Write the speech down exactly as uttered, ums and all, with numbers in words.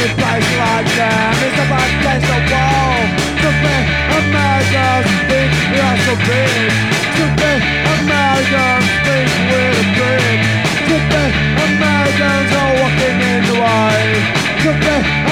a place like them is a bad place to wall. To be Americans think we are so big. To be Americans think we're big. To be Americans are walking in the way. To be